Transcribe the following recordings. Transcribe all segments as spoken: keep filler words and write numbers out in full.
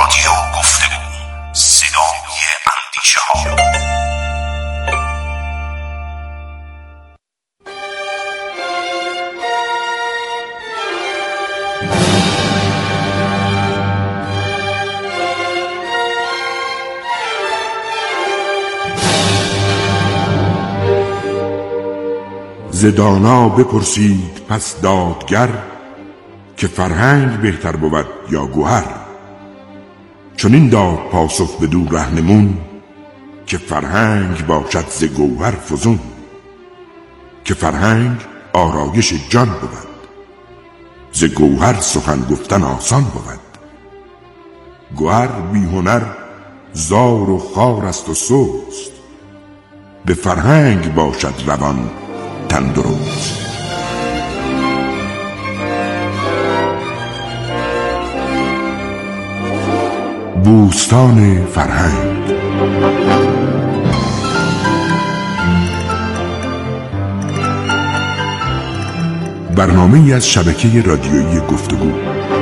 رادیو گفتگو، صدای اندیشه ها. ز دانا بپرسید پس دادگر، که فرهنگ بهتر بود یا گوهر. چون این داد پاسخ بدو رهنمون، که فرهنگ باشد ز گوهر فزون. که فرهنگ آرایش جان بود، ز گوهر سخن گفتن آسان بود. گوهر بی هنر زار و خوار است و سست، به فرهنگ باشد روان تندرست. بوستان فرهنگ. برنامه‌ای از شبکه رادیویی گفتگو.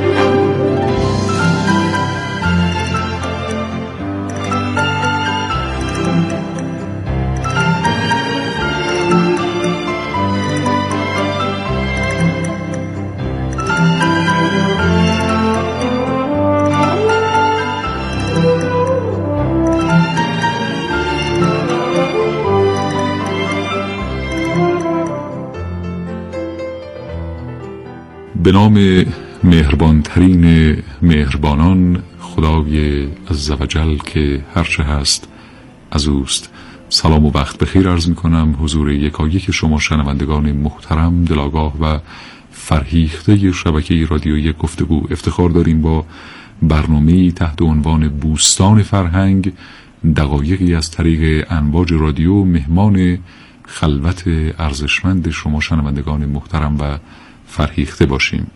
به نام مهربانترین مهربانان، خدای عزوجل که هرچه هست از اوست. سلام و وقت بخیر عرض می کنم حضور یکایک شما شنوندگان محترم، دلاگاه و فرهیخته شبکه رادیویی گفتگو. افتخار داریم با برنامه‌ای تحت عنوان بوستان فرهنگ، دقایقی از طریق امواج رادیو مهمان خلوت ارزشمند شما شنوندگان محترم و فرهیخته باشیم.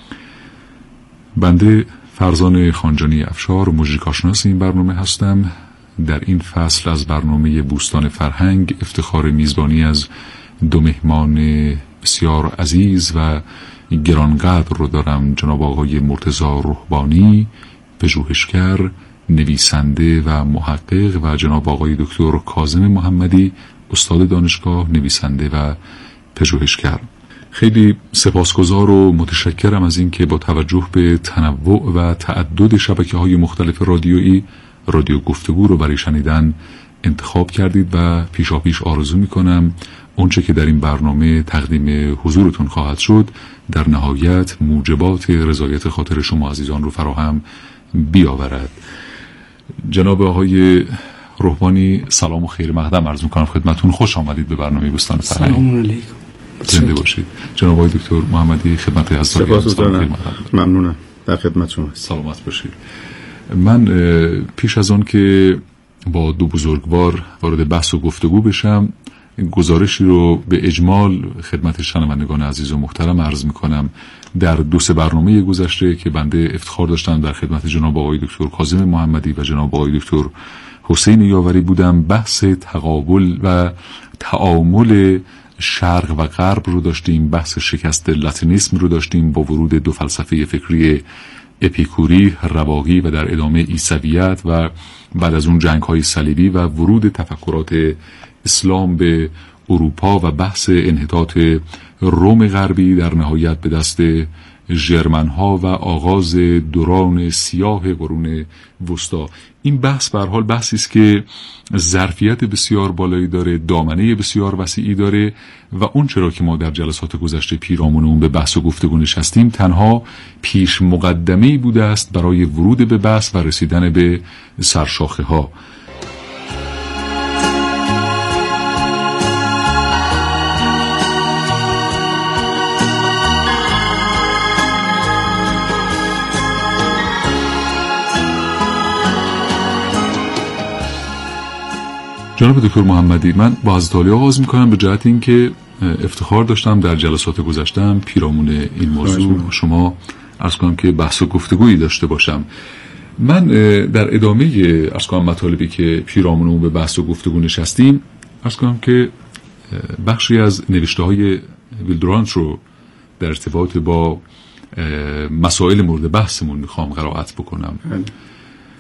بنده فرزان خانجانی افشار، موزیکاشناس این برنامه هستم. در این فصل از برنامه بوستان فرهنگ افتخار میزبانی از دو مهمان بسیار عزیز و گرانقدر رو دارم. جناب آقای مرتضی رهبانی، پژوهشگر، نویسنده و محقق، و جناب آقای دکتر کاظم محمدی، استاد دانشگاه، نویسنده و پژوهشگر. خیلی سپاسگزار و متشکرم از این که با توجه به تنوع و تعدد شبکه‌های مختلف رادیویی، رادیو گفتگو رو برای شنیدن انتخاب کردید و پیشاپیش آرزو می‌کنم اونچه که در این برنامه تقدیم حضورتون خواهد شد در نهایت موجبات رضایت خاطر شما عزیزان رو فراهم بیاورد. جناب آقای رهبانی، سلام و خیر مقدم عرض می‌کنم خدمتتون. خوش آمدید به برنامه بوستان فرهنگ. سلام علیکم. زنده باشید. جناب آقای دکتر محمدی، خدمت حضرت سپاسگزارم. ممنونم. در خدمت شما. سلامت باشید. من پیش از آن که با دو بزرگوار وارد بحث و گفتگو بشم، گزارشی رو به اجمال خدمت شنوندگان عزیز و محترم عرض می‌کنم. در دو سه برنامه گذشته که بنده افتخار داشتم در خدمت جناب آقای دکتر کاظم محمدی و جناب آقای دکتر حسین یاوری بودم، بحث تقابل و تعامل شرق و غرب رو داشتیم، بحث شکست لاتینیسم رو داشتیم با ورود دو فلسفه فکری اپیکوری، رواقی و در ادامه عیسویت، و بعد از اون جنگ‌های صلیبی و ورود تفکرات اسلام به اروپا و بحث انحطاط روم غربی در نهایت به دست ژرمن‌ها و آغاز دوران سیاه قرون وسطا. این بحث به هر حال بحثی است که ظرفیت بسیار بالایی داره، دامنه بسیار وسیعی داره، و اون چرا که ما در جلسات گذشته پیرامون اون به بحث و گفتگو نشستیم تنها پیش مقدمه‌ای بوده است برای ورود به بحث و رسیدن به سرشاخه ها. جناب دکتر محمدی، من با حضرت عالی آغاز میکنم به جهت این که افتخار داشتم در جلسات گذشتم پیرامون این موضوع شما عرض کنم که بحث و گفتگویی داشته باشم. من در ادامه عرض کنم مطالبی که پیرامون اون به بحث و گفتگو نشستیم عرض کنم که بخشی از نوشته های ویلدرانت رو در ارتباط با مسائل مورد بحثمون میخوام قرائت بکنم.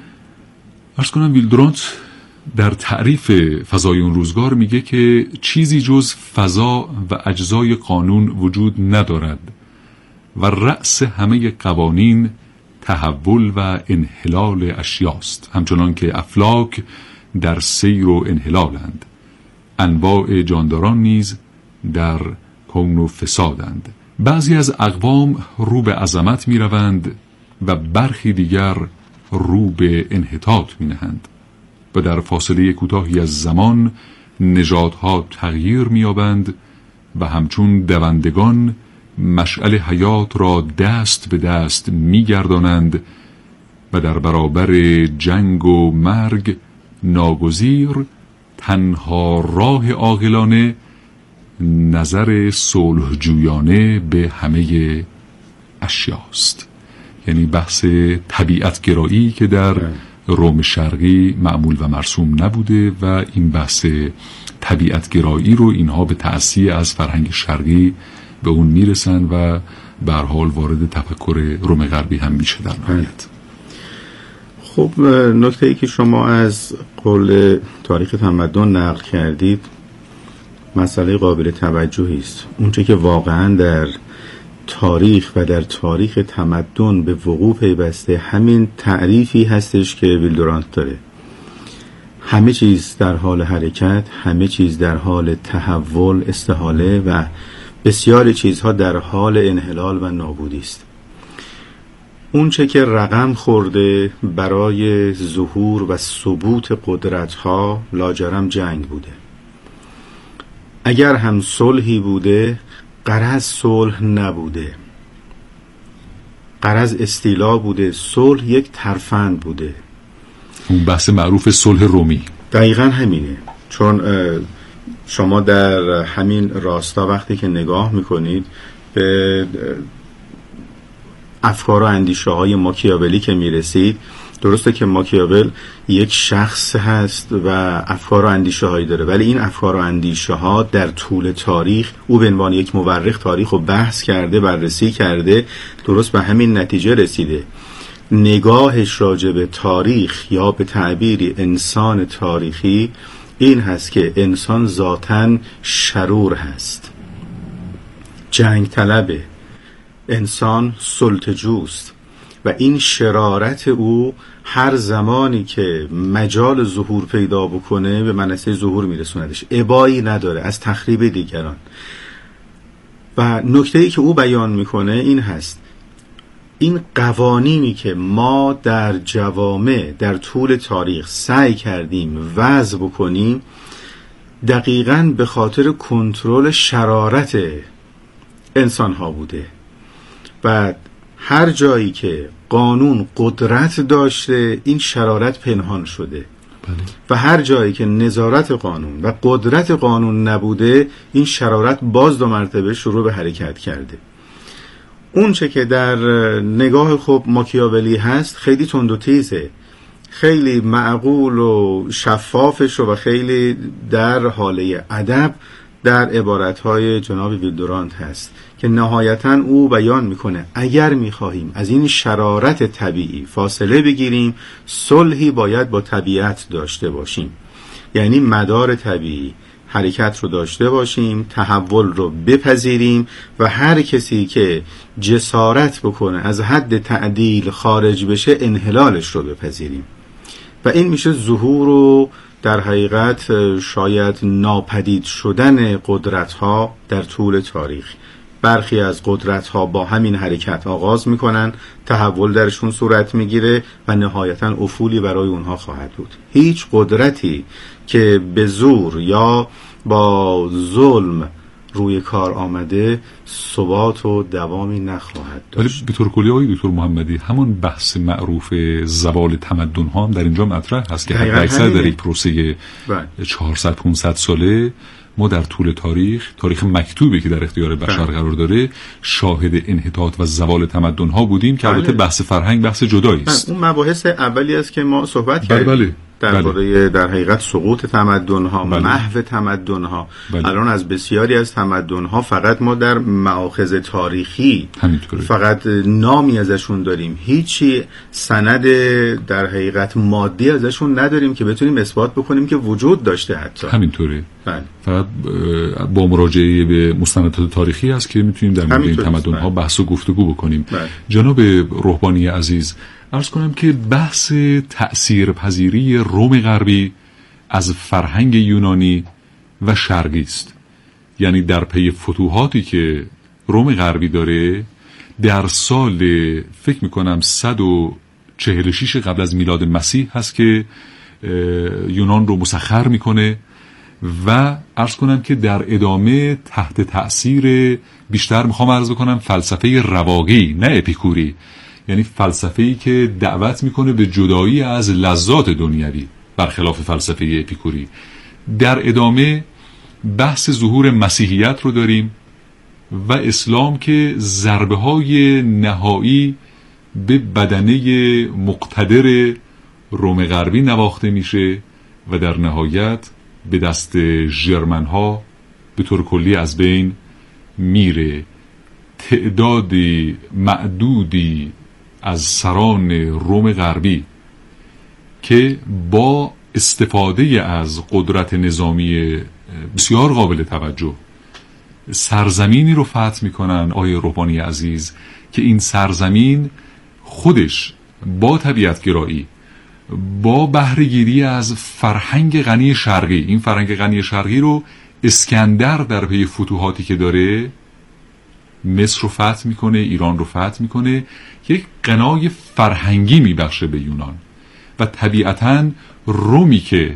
عرض کنم ویلدورانت در تعریف فضای اون روزگار میگه که چیزی جز فضا و اجزای قانون وجود ندارد و رأس همه قوانین تحول و انحلال اشیاست، همچنان که افلاک در سیر و انحلالند. انواع جانداران نیز در کون و فسادند. بعضی از اقوام رو به عظمت می روند و برخی دیگر رو به انحطاط می نهند و در فاصله کوتاهی از زمان نژادها تغییر می یابند و همچون دوندگان مشعل حیات را دست به دست می گردانند و در برابر جنگ و مرگ ناگزیر تنها راه عاقلانه نظر صلح جویانه به همه اشیاست. یعنی بحث طبیعت گرایی که در روم شرقی معمول و مرسوم نبوده و این بحث طبیعت گرایی رو اینها به تأثیر از فرهنگ شرقی به اون میرسن و به هر حال وارد تفکر روم غربی هم میشه در نهایت. خب نکته ای که شما از قول تاریخ تمدن نقل کردید مسئله قابل توجهی است. اونچه که واقعا در تاریخ و در تاریخ تمدن به وقوع پیوسته همین تعریفی هستش که ویلدورانت داره. همه چیز در حال حرکت، همه چیز در حال تحول، استحاله و بسیاری چیزها در حال انحلال و نابودی است. اون چه که رقم خورده برای ظهور و ثبوت قدرت‌ها لاجرم جنگ بوده. اگر هم صلحی بوده غرض صلح نبوده، غرض استیلا بوده، صلح یک ترفند بوده. اون بحث معروف صلح رومی دقیقاً همینه. چون شما در همین راستا وقتی که نگاه میکنید به افکار و اندیشه های ماکیاولی که میرسید، درسته که ماکیاول یک شخص هست و افکار و اندیشه هایی داره، ولی این افکار و اندیشه ها در طول تاریخ او به عنوان یک مورخ تاریخ رو بحث کرده، بررسی کرده، درست به همین نتیجه رسیده. نگاهش راجع به تاریخ یا به تعبیری انسان تاریخی این هست که انسان ذاتاً شرور هست، جنگ طلبه، انسان سلطه‌جوست و این شرارت او هر زمانی که مجال ظهور پیدا بکنه به منصه ظهور میرسوندش، ابایی نداره از تخریب دیگران. و نکته‌ای که او بیان میکنه این هست: این قوانینی که ما در جوامع در طول تاریخ سعی کردیم وضع بکنیم دقیقاً به خاطر کنترل شرارت انسان ها بوده و هر جایی که قانون قدرت داشته این شرارت پنهان شده. بله. و هر جایی که نظارت قانون و قدرت قانون نبوده این شرارت باز دو مرتبه شروع به حرکت کرده. اون چه که در نگاه خب ماکیاولی هست خیلی تند و تیزه، خیلی معقول و شفافش و خیلی در حاله ادب در عبارتهای جناب ویلدورانت هست که نهایتاً او بیان میکنه اگر میخواهیم از این شرارت طبیعی فاصله بگیریم صلحی باید با طبیعت داشته باشیم، یعنی مدار طبیعی حرکت رو داشته باشیم، تحول رو بپذیریم و هر کسی که جسارت بکنه از حد تعدیل خارج بشه انحلالش رو بپذیریم و این میشه ظهور و در حقیقت شاید ناپدید شدن قدرت‌ها در طول تاریخ. برخی از قدرت‌ها با همین حرکت آغاز میکنن، تحول درشون صورت میگیره و نهایتاً افولی برای اونها خواهد بود. هیچ قدرتی که به زور یا با ظلم روی کار آمده ثبات و دوامی نخواهد داشت. ولی به طور کلی آقای دکتر محمدی همون بحث معروف زوال تمدن ها هم در اینجا مطرح هست که اکثر در یک پروسه چهارصد پانصد ساله ما در طول تاریخ تاریخ مکتوبی که در اختیار بشر قرار داره شاهد انحطاط و زوال تمدن ها بودیم که البته بحث فرهنگ بحث جدایی است. اون مباحث اولی است که ما صحبت کردیم. بله بله. درباره در حقیقت سقوط تمدن‌ها، بله. محو تمدن‌ها. بله. الان از بسیاری از تمدن‌ها فقط ما در مآخذ تاریخی همینطوره. فقط نامی ازشون داریم، هیچی سند در حقیقت مادی ازشون نداریم که بتونیم اثبات بکنیم که وجود داشته. حتی همینطوره. بله. فقط با مراجعه به مستندات تاریخی است که میتونیم در مورد این تمدن‌ها بحث و گفتگو بکنیم. بله. جناب روحانی عزیز، عرض کنم که بحث تأثیرپذیری روم غربی از فرهنگ یونانی و شرقی است. یعنی در پی فتوحاتی که روم غربی داره، در سال فکر میکنم صد و چهل و شش قبل از میلاد مسیح هست که یونان رو مسخر میکنه و عرض کنم که در ادامه تحت تأثیر بیشتر میخوام عرض کنم فلسفه رواقی نه اپیکوری، یعنی فلسفه‌ای که دعوت میکنه به جدایی از لذات دنیوی برخلاف فلسفه اپیکوری. در ادامه بحث ظهور مسیحیت رو داریم و اسلام که ضربه های نهایی به بدنه مقتدر روم غربی نواخته میشه و در نهایت به دست ژرمن ها به طور کلی از بین میره. تعدادی معدودی از سران روم غربی که با استفاده از قدرت نظامی بسیار قابل توجه سرزمینی رو فتح میکنن، آقای روحانی عزیز، که این سرزمین خودش با طبیعت گرایی، با بهره‌گیری از فرهنگ غنی شرقی، این فرهنگ غنی شرقی رو اسکندر در پی فتوحاتی که داره مصر رو فتح میکنه، ایران رو فتح میکنه، یک غنای فرهنگی میبخشه به یونان. و طبیعتاً رومی که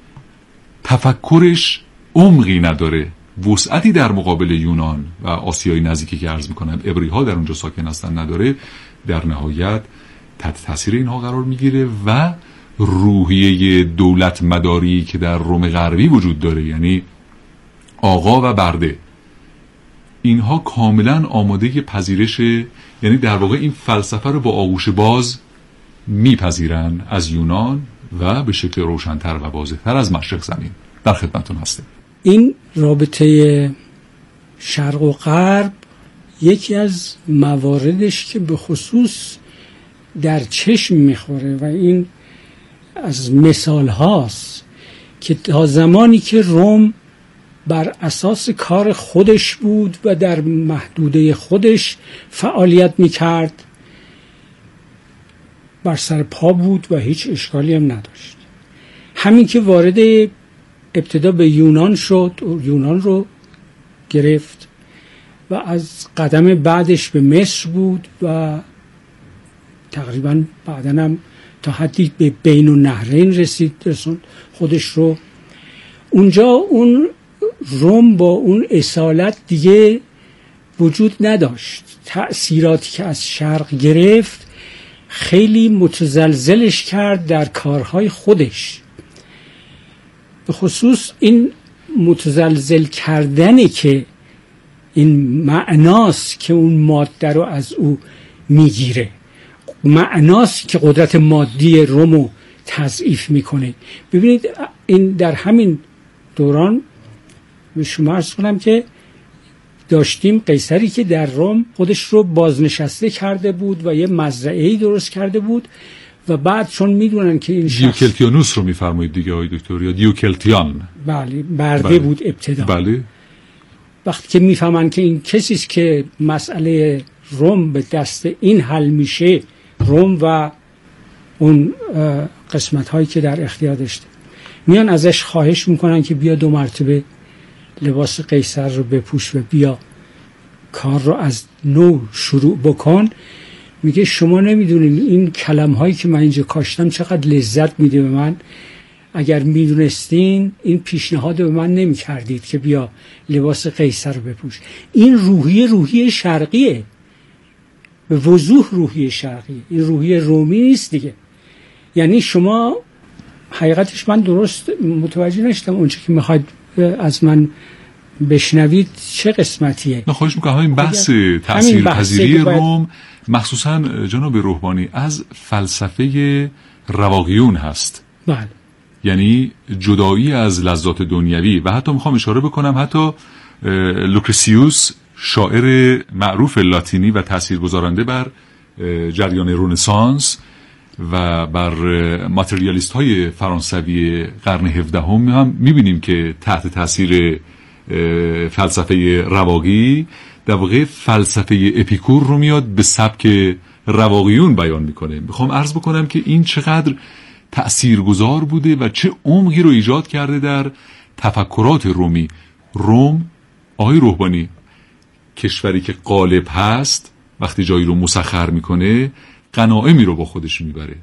تفکرش عمقی نداره، وسعتی در مقابل یونان و آسیای نزدیکی که عرض میکنم عبری ها در اونجا ساکن هستن نداره، در نهایت تحت تاثیر اینها قرار میگیره و روحیه دولت مداری که در روم غربی وجود داره، یعنی آقا و برده، اینها کاملا آماده پذیرش، یعنی در واقع این فلسفه رو با آغوش باز میپذیرن از یونان و به شکل روشن‌تر و واضح‌تر از مشرق زمین. در خدمتتون هستیم. این رابطه شرق و غرب یکی از مواردش که به خصوص در چشم میخوره و این از مثال هاست که تا زمانی که روم بر اساس کار خودش بود و در محدوده خودش فعالیت میکرد بر سر پا بود و هیچ اشکالی هم نداشت. همین که وارد ابتدا به یونان شد و یونان رو گرفت و از قدم بعدش به مصر بود و تقریبا بعدن هم تا حدی به بین النهرین رسید، رسوند خودش رو اونجا. اون روم با اون اصالت دیگه وجود نداشت. تأثیراتی که از شرق گرفت خیلی متزلزلش کرد در کارهای خودش. به خصوص این متزلزل کردنی که این معناست که اون ماده رو از او میگیره، معناست که قدرت مادی رومو تضعیف میکنه. ببینید این در همین دوران به شما عرض کنم که داشتیم قیصری که در روم خودش رو بازنشسته کرده بود و یه مزرعه‌ای درست کرده بود و بعد چون میدونن که این شخص دیوکلتیانوس رو میفرمایید دیگه آقای دکتر، یا دیوکلتیان؟ بله، برده بله. بود ابتدا. بله. وقتی که میفهمن که این کسی است که مسئله روم به دست این حل میشه، روم و اون قسمت هایی که در اختیار داشته، میان ازش خواهش میکنن که بیا دو مرتبه لباس قیصر رو بپوش و بیا کار رو از نو شروع بکن. میگه شما نمیدونین این کلم هایی که من اینجا کاشتم چقدر لذت میده به من. اگر میدونستین این پیشنهاد به من نمی کردید که بیا لباس قیصر رو بپوش. این روحیه روحیه شرقیه، به وضوح روحیه شرقیه، این روحیه رومی نیست دیگه. یعنی شما حقیقتش من درست متوجه نشدم اونچه که میخواید از من بشنوید چه قسمتیه. نه خواهش میکنم این بحث تأثیرپذیری روم مخصوصا جناب روحانی از فلسفه رواقیون هست. بله. یعنی جدایی از لذات دنیوی. و حتی میخوام اشاره بکنم حتی لوکرسیوس شاعر معروف لاتینی و تاثیرگذارنده بر جریان رنسانس و بر ماتریالیست های فرانسوی قرن هفدهم هم میبینیم که تحت تاثیر فلسفه رواقی در واقع فلسفه اپیکور رو میاد به سبک رواقیون بیان میکنه. میخوام عرض بکنم که این چقدر تأثیرگذار بوده و چه عمقی رو ایجاد کرده در تفکرات رومی. روم، آقای روحانی، کشوری که غالب هست وقتی جایی رو مسخر میکنه غنایمی رو با خودش میبره.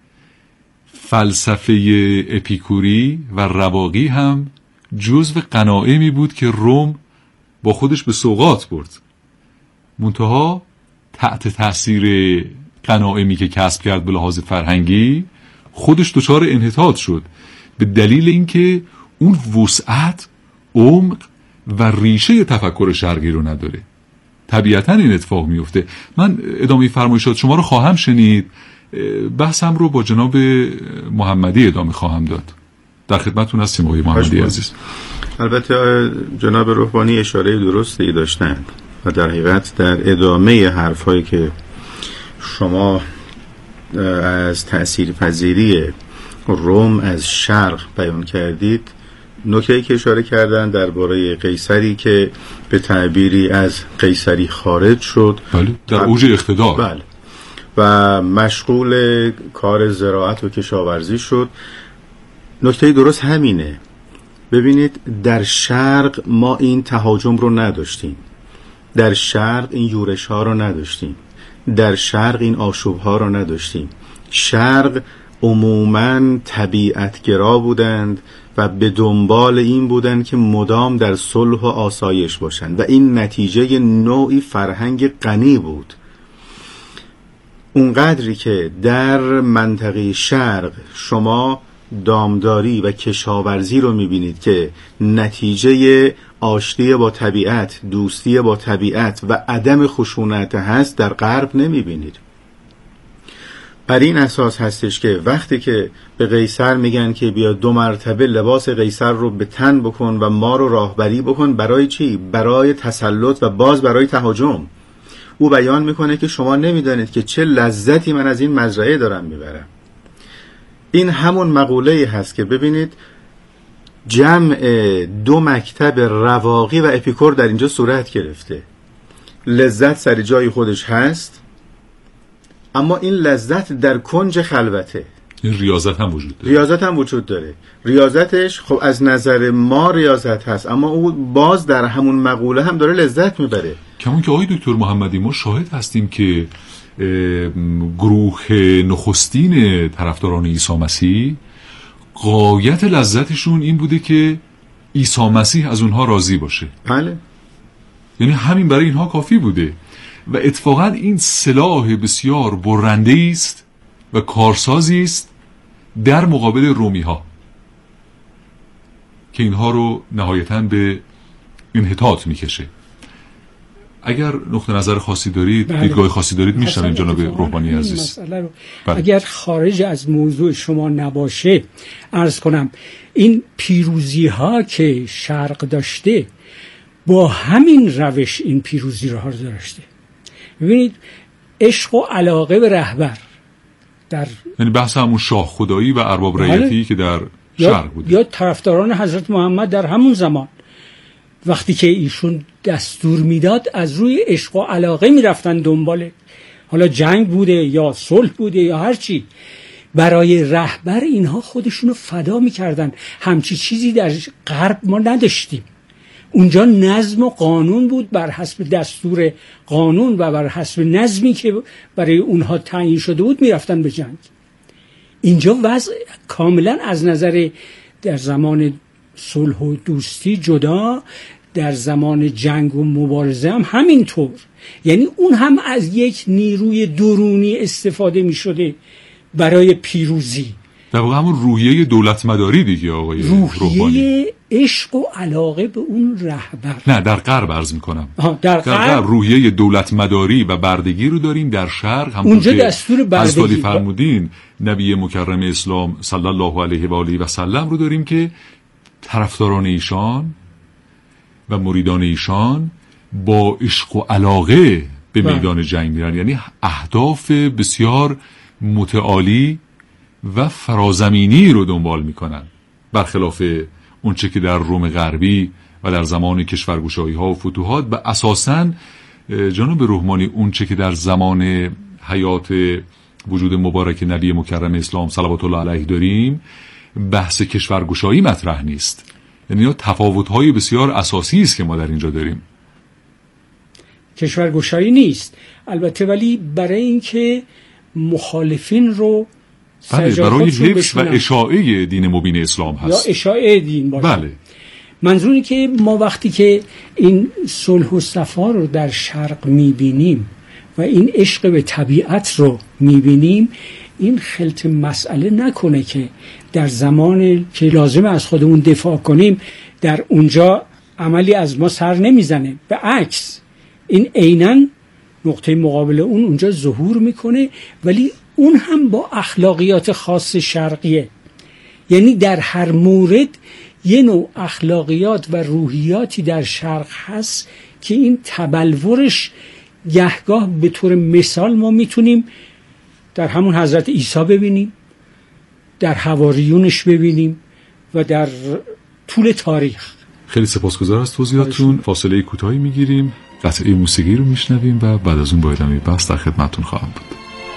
فلسفه اپیکوری و رواقی هم جزو غنایمی بود که روم با خودش به سوغات برد. منتها تحت تاثیر غنایمی که کسب کرد به لحاظ فرهنگی خودش دچار انحطاط شد به دلیل اینکه اون وسعت، عمق و ریشه تفکر شرقی رو نداره. طبیعتاً این اتفاق میفته. من ادامه فرمایشات شما رو خواهم شنید، بحثم رو با جناب محمدی ادامه خواهم داد. در خدمتتون هستیم آقای محمدی عزیز. البته جناب روحانی اشاره درستی داشتند و در حقیقت در ادامه حرفایی که شما از تأثیرپذیری روم از شرق بیان کردید، نکته‌ای که اشاره کردن درباره قیصری که به تعبیری از قیصری خارج شد، بله، در اوج اقتدار، بله، و مشغول کار زراعت و کشاورزی شد. نکته درست همینه. ببینید در شرق ما این تهاجم رو نداشتیم، در شرق این یورش ها رو نداشتیم، در شرق این آشوب ها رو نداشتیم. شرق عموماً طبیعتگرا بودند و به دنبال این بودند که مدام در صلح و آسایش باشند و این نتیجه نوعی فرهنگ غنی بود. اونقدری که در منطقه شرق شما دامداری و کشاورزی رو میبینید که نتیجه آشتی با طبیعت، دوستی با طبیعت و عدم خشونت هست، در غرب نمیبینید. بر این اساس هستش که وقتی که به قیصر میگن که بیا دو مرتبه لباس قیصر رو به تن بکن و ما رو راهبری بکن، برای چی؟ برای تسلط و باز برای تهاجم. او بیان میکنه که شما نمیدانید که چه لذتی من از این مزرعه دارم میبرم. این همون مقوله هست که ببینید جمع دو مکتب رواقی و اپیکور در اینجا صورت گرفته. لذت سر جای خودش هست، اما این لذت در کنج خلوته. این ریاضت هم وجود داره. ریاضت هم وجود داره. ریاضتش خب از نظر ما ریاضت هست، اما او باز در همون مقوله هم داره لذت میبره. کمون که آقای دکتر محمدی ما شاهد هستیم که گروه نخستین طرفداران عیسی مسیح غایت لذتشون این بوده که عیسی مسیح از اونها راضی باشه. بله. یعنی همین برای اینها کافی بوده و اتفاقا این سلاح بسیار برنده است و کارسازی است در مقابل رومی ها که اینها رو نهایتاً به انحطاط میکشه. اگر نقطه نظر خاصی دارید، بله. دیدگاه خاصی دارید میشنویم جناب روحانی عزیز. رو بله. اگر خارج از موضوع شما نباشه عرض کنم این پیروزی ها که شرق داشته با همین روش این پیروزی ها رو داشته. ببینید عشق و علاقه به رهبر در یعنی بحث همون شاه خدایی و ارباب رعیتی که در شرق بوده، یا طرفداران حضرت محمد در همون زمان وقتی که ایشون دستور میداد از روی عشق و علاقه میرفتن دنباله، حالا جنگ بوده یا صلح بوده یا هر چی، برای رهبر اینها خودشونو فدا میکردن. همچی چیزی در غرب ما نداشتیم. اونجا نظم و قانون بود، بر حسب دستور قانون و بر حسب نظمی که برای اونها تعیین شده بود میرفتن به جنگ. اینجا وضع کاملا از نظر در زمان صلح و دوستی جدا، در زمان جنگ و مبارزه هم همینطور. یعنی اون هم از یک نیروی درونی استفاده می شده برای پیروزی. در واقع همون روحیه دولت مداری دیگه آقای روحانی. روحیه عشق و علاقه به اون رهبر. نه در غرب عرض میکنم. در, در غرب روحیه دولت مداری و بردگی رو داریم. در شرق هم اونجا دستور بردگی از فرمودین نبی مکرم اسلام صلی الله علیه و آله و سلم رو داریم که طرفداران ایشان و مریدان ایشان با عشق و علاقه به میدان جنگ میرن، یعنی اهداف بسیار متعالی و فرازمینی رو دنبال میکنن، برخلاف اونچه که در روم غربی و در زمان کشورگشایی ها و فتوحات و اساساً جناب رحمانی اونچه که در زمان حیات وجود مبارک نبی مکرم اسلام صلوات الله علیه داریم بحث کشورگشایی مطرح نیست. یعنی تفاوت‌های بسیار اساسی است که ما در اینجا داریم. کشورگشایی نیست البته، ولی برای اینکه مخالفین رو بله برای حفظ و اشاعه دین مبین اسلام هست یا اشاعه دین باشه. بله. منظوری که ما وقتی که این صلح و صفا رو در شرق میبینیم و این عشق به طبیعت رو میبینیم، این خلط مسئله نکنه که در زمان که لازم از خودمون دفاع کنیم در اونجا عملی از ما سر نمیزنه. به عکس این عیناً نقطه مقابل اون اونجا ظهور میکنه، ولی اون هم با اخلاقیات خاص شرقیه. یعنی در هر مورد یه نوع اخلاقیات و روحیاتی در شرق هست که این تبلورش گهگاه به طور مثال ما میتونیم در همون حضرت عیسی ببینیم، در حواریونش ببینیم و در طول تاریخ. خیلی سپاسگزار از توضیحاتتون. فاصله کوتاهی میگیریم، قطعه موسیقی رو میشنویم و بعد از اون با ادامه بحث در خدمتتون خواهم بود.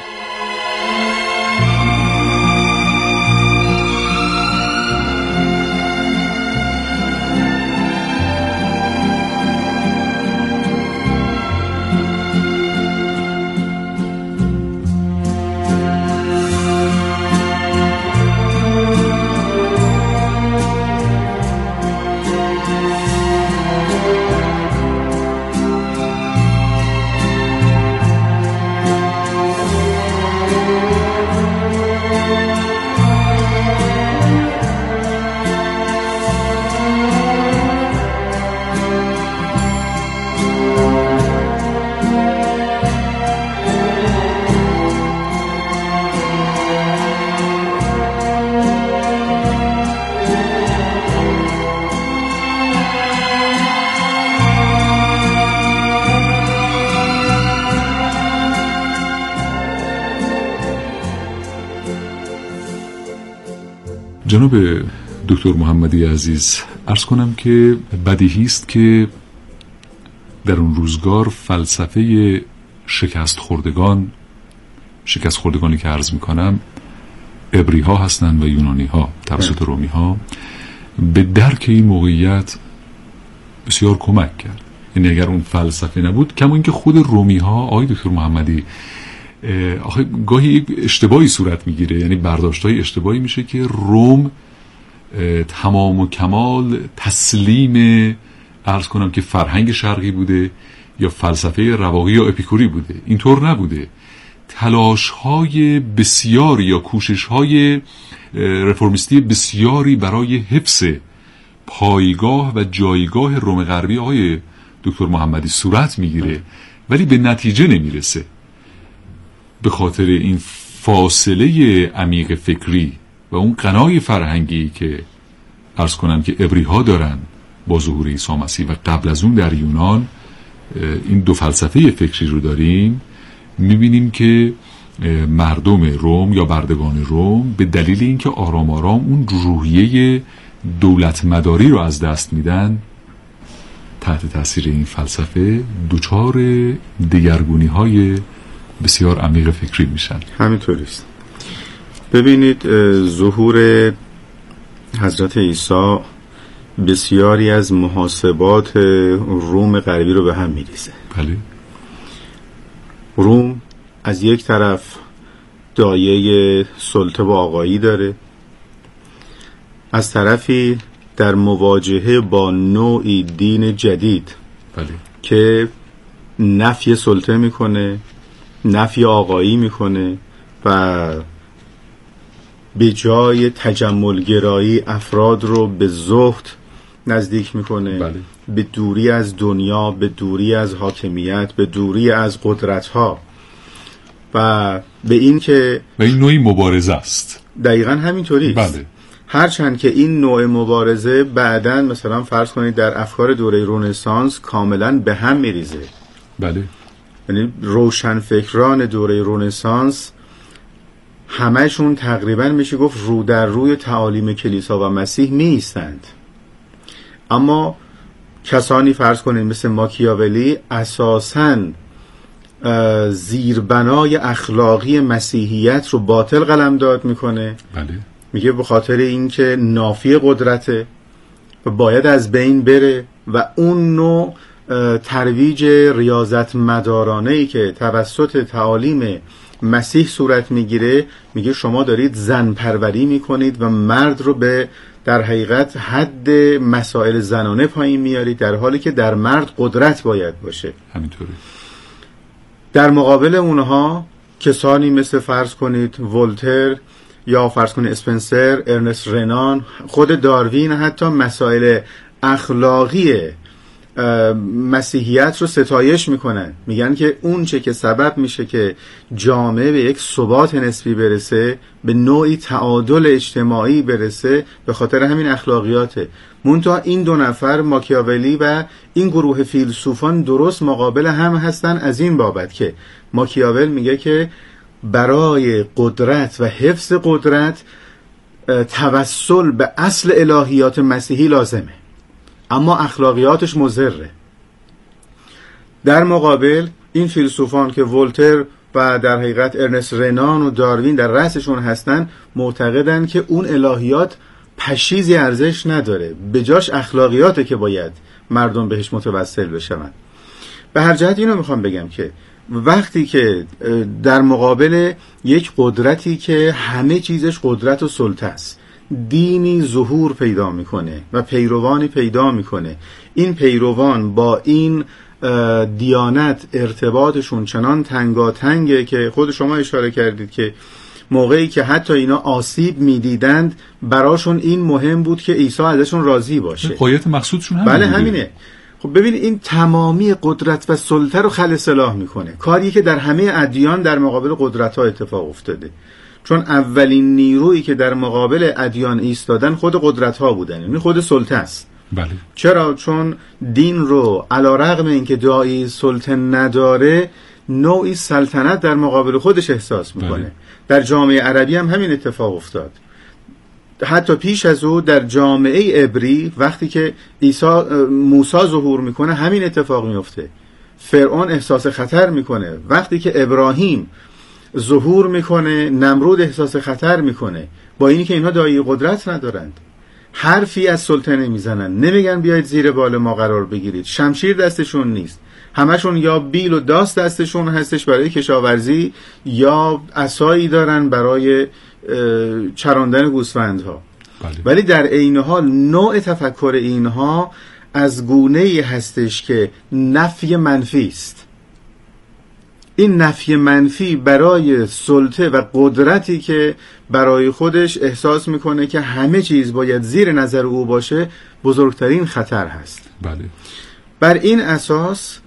جناب دکتر محمدی عزیز، عرض کنم که بدیهی است که در اون روزگار فلسفه شکست خوردگان شکست خوردگانی که عرض میکنم عبری ها هستند و یونانی ها توسط رومی ها به درک این موقعیت بسیار کمک کرد. یعنی اگر اون فلسفه نبود، کما اینکه خود رومی ها آقای دکتر محمدی آخه گاهی یک اشتباهی صورت میگیره، یعنی برداشت‌های اشتباهی میشه که روم تمام و کمال تسلیم عرض کنم که فرهنگ شرقی بوده یا فلسفه رواقی یا اپیکوری بوده. اینطور نبوده. تلاش‌های بسیاری یا کوشش‌های رفرمیستی بسیاری برای حفظ پایگاه و جایگاه روم غربی آقای دکتر محمدی صورت میگیره، ولی به نتیجه نمیرسه به خاطر این فاصله عمیق فکری و اون قنای فرهنگی که عرض کنم که عبری ها دارن با ظهور عیسی مسیح و قبل از اون در یونان این دو فلسفه فکری رو داریم. میبینیم که مردم روم یا بردگان روم به دلیل اینکه آرام آرام اون روحیه دولت مداری رو از دست میدن، تحت تاثیر این فلسفه دوچار دگرگونی های بسیار عمیق فکری میشن. همینطوریست. ببینید ظهور حضرت عیسی بسیاری از محاسبات روم غربی رو به هم میریزه. بله. روم از یک طرف دایه سلطه و آقایی داره، از طرفی در مواجهه با نوعی دین جدید بله. که نفی سلطه میکنه، نفی آقایی میکنه و به جای تجملگرایی افراد رو به زهد نزدیک میکنه. بله. به دوری از دنیا، به دوری از حاکمیت، به دوری از قدرت‌ها و به این که و این نوعی مبارزه است. دقیقاً همینطوری است. بله. هرچند که این نوع مبارزه بعداً مثلا فرض کنید در افکار دوره رنسانس کاملاً به هم میریزه. بله. یعنی روشنفکران دوره رنسانس همه‌شون تقریباً میشه گفت رو در روی تعالیم کلیسا و مسیح میایستند. اما کسانی فرض کنید مثل ماکیاولی اساساً زیربنای اخلاقی مسیحیت رو باطل قلمداد میکنه. بله. میگه به خاطر اینکه نافی قدرته و باید از بین بره و اون نوع ترویج ریاضت مدارانه‌ای که توسط تعالیم مسیح صورت میگیره، میگه شما دارید زن پروری میکنید و مرد رو به در حقیقت حد مسائل زنانه پایین میارید، در حالی که در مرد قدرت باید باشه. همینطوره. در مقابل اونها کسانی مثل فرض کنید ولتر یا فرض کنید اسپنسر، ارنست رنان، خود داروین حتی مسائل اخلاقی مسیحیت رو ستایش میکنن. میگن که اون چه که سبب میشه که جامعه به یک ثبات نسبی برسه، به نوعی تعادل اجتماعی برسه، به خاطر همین اخلاقیاته. منتها این دو نفر ماکیاولی و این گروه فیلسوفان درست مقابل هم هستن از این بابت که ماکیاول میگه که برای قدرت و حفظ قدرت توسل به اصل الهیات مسیحی لازمه، اما اخلاقیاتش مضره. در مقابل این فیلسوفان که ولتر و در حقیقت ارنست رنان و داروین در رأسشون هستن معتقدن که اون الهیات پشیزی ارزش نداره، به جاش اخلاقیاته که باید مردم بهش متوسل بشن. به هر جهت اینو میخوام بگم که وقتی که در مقابل یک قدرتی که همه چیزش قدرت و سلطه است، دینی ظهور پیدا میکنه و پیروانی پیدا میکنه، این پیروان با این دیانت ارتباطشون چنان تنگاتنگه که خود شما اشاره کردید که موقعی که حتی اینا آسیب میدیدند براشون این مهم بود که عیسی ازشون راضی باشه. غایت مقصودشون همینه. بله همینه. خب ببین این تمامی قدرت و سلطه رو خلع سلاح میکنه، کاری که در همه ادیان در مقابل قدرت‌ها اتفاق افتاده. چون اولین نیرویی که در مقابل ادیان ایستادن خود قدرت‌ها بودن، یعنی خود سلطه است. بله. چرا؟ چون دین رو علیرغم اینکه داعی سلطه نداره، نوعی سلطنت در مقابل خودش احساس میکنه. بله. در جامعه عربی هم همین اتفاق افتاد. حتی پیش از او در جامعه عبری وقتی که عیسی موسی ظهور میکنه همین اتفاق میفته. فرعون احساس خطر میکنه. وقتی که ابراهیم ظهور میکنه نمرود احساس خطر میکنه، با اینی که اینها داعی قدرت ندارند. حرفی از سلطنه میزنن، نمیگن بیاید زیر بال ما قرار بگیرید، شمشیر دستشون نیست، همشون یا بیل و داست دستشون هستش برای کشاورزی یا عصایی دارن برای چراندن گوسفندها. بله. ولی در عین حال نوع تفکر اینها از گونه‌ای هستش که نفی منفی است. این نفی منفی برای سلطه و قدرتی که برای خودش احساس میکنه که همه چیز باید زیر نظر او باشه بزرگترین خطر هست. بله. بر این اساس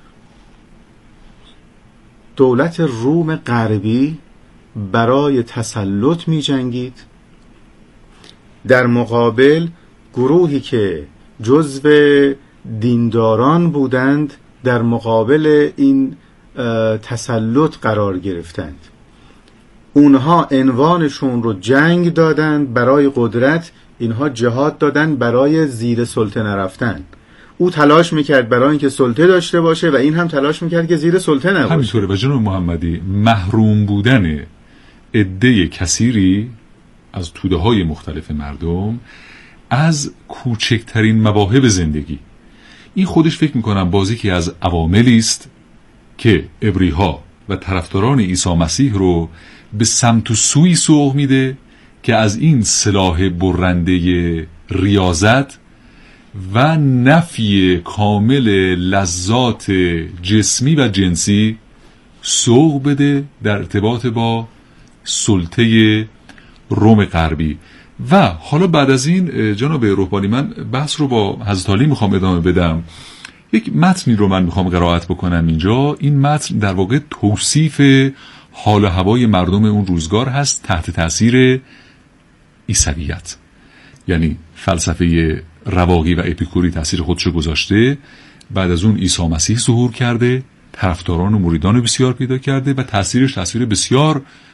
دولت روم غربی برای تسلط می جنگید در مقابل گروهی که جزو دینداران بودند، در مقابل این تسلط قرار گرفتند. اونها عنوانشون رو جنگ دادند برای قدرت، اینها جهاد دادند برای زیر سلطه نرفتن. او تلاش میکرد برای اینکه سلطه داشته باشه و این هم تلاش میکرد که زیر سلطه نباشه. همینطوره. و جناب محمدی محروم بودن عده کثیری از توده های مختلف مردم از کوچکترین مواهب زندگی، این خودش فکر میکنم بازی که از عواملی است که عبری‌ها و طرفداران عیسی مسیح رو به سمت و سوی سوق میده که از این سلاح برنده ریاضت و نفی کامل لذات جسمی و جنسی سوق بده در ارتباط با سلطه روم غربی. و حالا بعد از این جناب روحانی من بحث رو با حضرت علی میخوام ادامه بدم. یک متنی رو من میخوام قرائت بکنم اینجا. این متن در واقع توصیف حال و هوای مردم اون روزگار هست تحت تاثیر عیسویت، یعنی فلسفه رواقی و اپیکوری تاثیر خودشو گذاشته. بعد از اون عیسی مسیح ظهور کرده، طرفداران و مریدان بسیار پیدا کرده و تاثیرش تاثیر بسیار